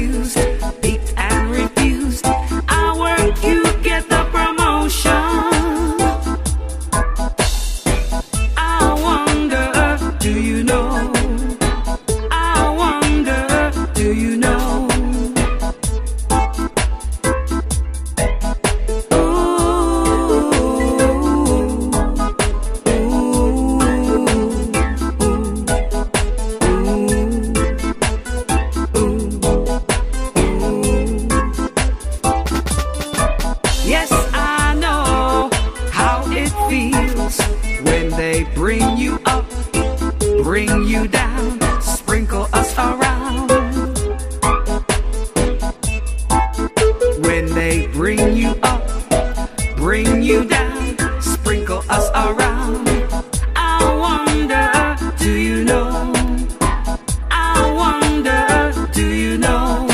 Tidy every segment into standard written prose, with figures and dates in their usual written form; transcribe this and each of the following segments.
accused, picked and refused. I work, you get the promotion. I wonder, do you know? I wonder, do you know? Yes, I know how it feels when they bring you up, bring you down, sprinkle us around. When they bring you up, bring you down, sprinkle us around. I wonder, do you know? I wonder, do you know?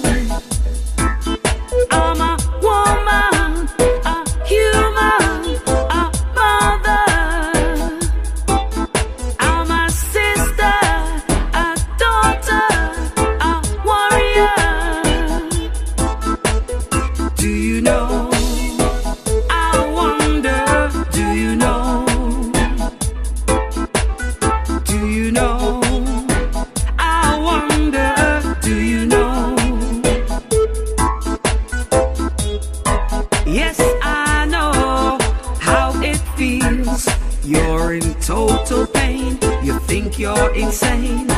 I'm a woman, a human, a mother. I'm a sister, a daughter, a warrior. Do you know? I wonder, do you know? Do you know? I wonder, do you know? Yes, I know how it feels. You're in total pain. You think you're insane.